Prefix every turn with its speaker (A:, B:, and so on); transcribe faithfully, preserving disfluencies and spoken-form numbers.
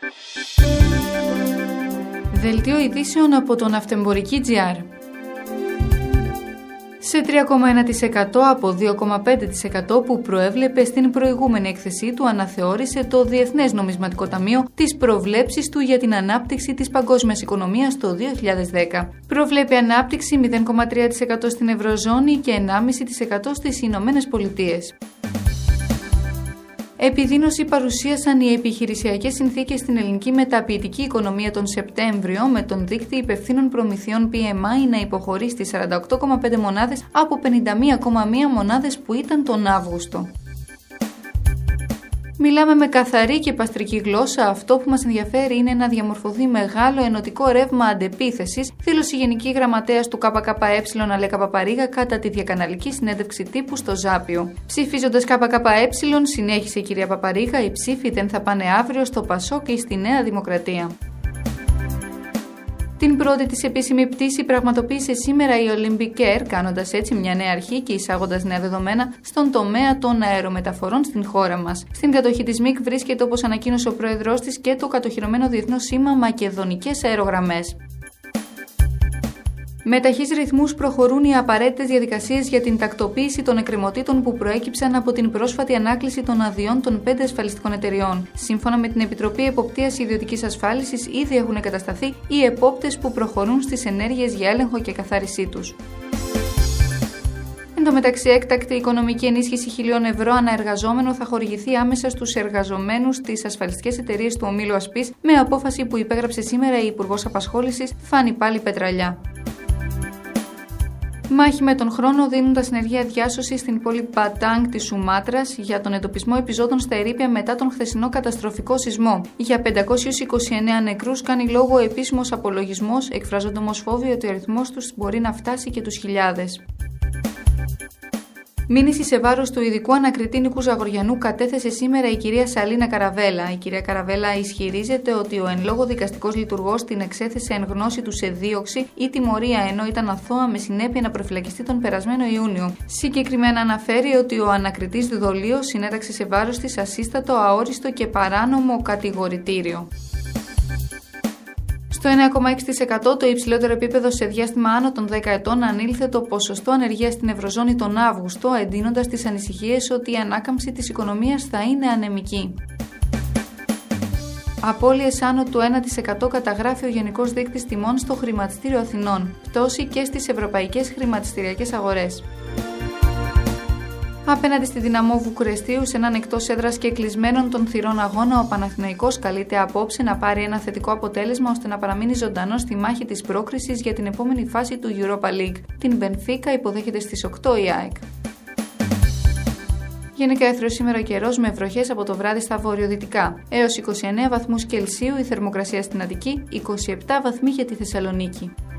A: Δελτίο ειδήσεων από το Ναυτεμπορική τζι αρ. Σε τρία κόμμα ένα τοις εκατό από δύο κόμμα πέντε τοις εκατό που προέβλεπε στην προηγούμενη έκθεσή του, αναθεώρησε το Διεθνές Νομισματικό Ταμείο τις προβλέψεις του για την ανάπτυξη της παγκόσμιας οικονομίας το δύο χιλιάδες δέκα. Προβλέπει ανάπτυξη μηδέν κόμμα τρία τοις εκατό στην Ευρωζώνη και ενάμιση κόμμα πέντε τοις εκατό στις Ηνωμένες Πολιτείες. Επιδείνωση παρουσίασαν οι επιχειρησιακές συνθήκες στην ελληνική μεταποιητική οικονομία τον Σεπτέμβριο, με τον δείκτη υπευθύνων προμηθειών πι εμ άι να υποχωρεί στις σαράντα οκτώ κόμμα πέντε μονάδες από πενήντα μία κόμμα μία μονάδες που ήταν τον Αύγουστο. Μιλάμε με καθαρή και παστρική γλώσσα. Αυτό που μας ενδιαφέρει είναι να διαμορφωθεί μεγάλο ενωτικό ρεύμα αντεπίθεσης, δήλωσε η Γενική Γραμματέας του ΚΚΕ Αλέκα Παπαρίγα κατά τη διακαναλική συνέντευξη τύπου στο Ζάπιο. Ψηφίζοντας ΚΚΕ, συνέχισε η κυρία Παπαρίγα, οι ψήφοι δεν θα πάνε αύριο στο Πασόκ και στη Νέα Δημοκρατία. Την πρώτη της επίσημη πτήση πραγματοποίησε σήμερα η Olympic Air, κάνοντας έτσι μια νέα αρχή και εισάγοντας νέα δεδομένα στον τομέα των αερομεταφορών στην χώρα μας. Στην κατοχή της ΜΙΚ βρίσκεται, όπως ανακοίνωσε ο πρόεδρός της, και το κατοχυρωμένο διεθνώς σήμα Μακεδονικές Αερογραμμές. Με ταχύς ρυθμούς προχωρούν οι απαραίτητες διαδικασίες για την τακτοποίηση των εκκρεμωτήτων που προέκυψαν από την πρόσφατη ανάκληση των αδειών των πέντε ασφαλιστικών εταιριών. Σύμφωνα με την Επιτροπή Εποπτείας Ιδιωτικής Ασφάλισης, ήδη έχουν εγκατασταθεί οι επόπτες που προχωρούν στις ενέργειες για έλεγχο και καθάρισή τους. Εν τω μεταξύ, έκτακτη οικονομική ενίσχυση χιλίων ευρώ ανά εργαζόμενο θα χορηγηθεί άμεσα στους εργαζομένους στις ασφαλιστικές εταιρείες του ομίλου Ασπής, με απόφαση που υπέγραψε σήμερα η Υπουργός Απασχόλησης Φάνη Πάλι Πετραλιά. Μάχη με τον χρόνο δίνουν τα συνεργεία διάσωση στην πόλη Πατάνγκ της Σουμάτρας για τον εντοπισμό επιζώντων στα ερείπια μετά τον χθεσινό καταστροφικό σεισμό. Για πεντακόσιους είκοσι εννέα νεκρούς κάνει λόγο ο επίσημος απολογισμός, εκφράζονται όμως φόβοι ότι ο αριθμός τους μπορεί να φτάσει και τους χιλιάδες. Μήνυση σε βάρος του ειδικού ανακριτή Νίκου Ζαγοριανού κατέθεσε σήμερα η κυρία Σαλίνα Καραβέλα. Η κυρία Καραβέλα ισχυρίζεται ότι ο εν λόγω δικαστικός λειτουργός την εξέθεσε εν γνώση του σε δίωξη ή τιμωρία, ενώ ήταν αθώα, με συνέπεια να προφυλακιστεί τον περασμένο Ιούνιο. Συγκεκριμένα αναφέρει ότι ο ανακριτής Δολίος συνέταξε σε βάρος της ασύστατο, αόριστο και παράνομο κατηγορητήριο. Στο εννέα κόμμα έξι τοις εκατό, το υψηλότερο επίπεδο σε διάστημα άνω των δέκα ετών, ανήλθε το ποσοστό ανεργίας στην Ευρωζώνη τον Αύγουστο, εντείνοντας τις ανησυχίες ότι η ανάκαμψη της οικονομίας θα είναι ανεμική. Απώλειες άνω του ένα τοις εκατό καταγράφει ο Γενικός Δείκτης Τιμών στο Χρηματιστήριο Αθηνών, πτώση και στις ευρωπαϊκές χρηματιστηριακές αγορές. Απέναντι στη Δυναμό Βουκουρεστίου, σε έναν εκτός έδρας και κλεισμένων των θυρών αγώνα, ο Παναθηναϊκός καλείται απόψε να πάρει ένα θετικό αποτέλεσμα ώστε να παραμείνει ζωντανός στη μάχη της πρόκρισης για την επόμενη φάση του Europa League. Την Μπενφίκα υποδέχεται στις οκτώ η ΑΕΚ. Γενικά έθριο σήμερα ο καιρός, με βροχές από το βράδυ στα βορειοδυτικά. Έως είκοσι εννέα βαθμούς Κελσίου η θερμοκρασία στην Αττική, είκοσι επτά βαθμοί για τη Θεσσαλονίκη.